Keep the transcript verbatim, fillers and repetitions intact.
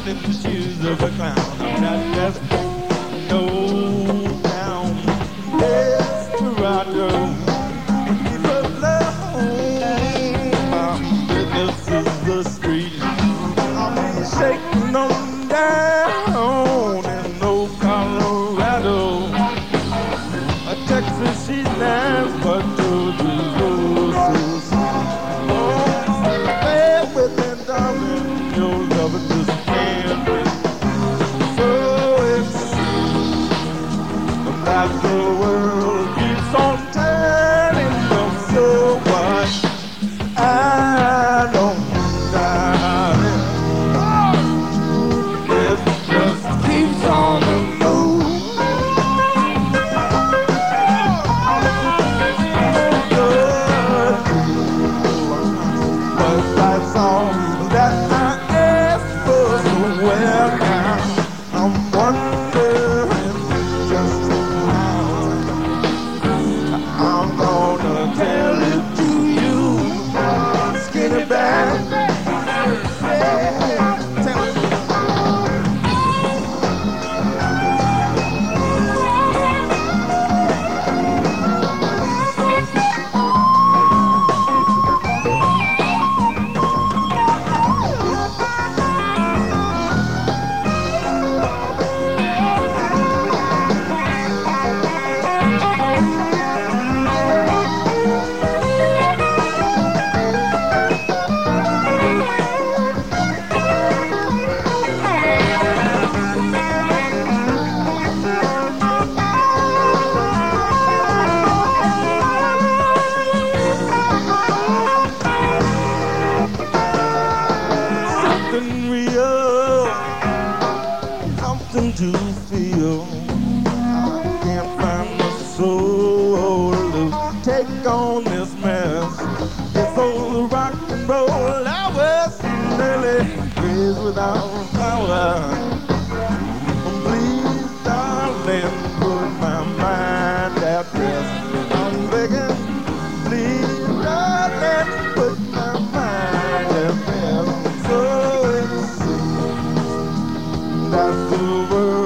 in the shoes of a clown. I'm not just no down desperado. People alone. My business is the street. I'm shaking on down in old Colorado. A Texas, she's nice, but to the roses. Oh, bear with me, darling. Your love just can't be. So it's that the world keeps on turning from so what I don't doubt it. It just keeps on the move. But that's all that I ask for. So well now I'm wondering just how I'm gonna tell it to you, skinny back. Yeah, tell it. Something real, something to feel. I can't find my soul to take on this mess. It's all the rock and roll I was nearly raised without power. Please, darling, put my mind at rest. I'm begging, please, darling, put my mind at rest. So it seems that the world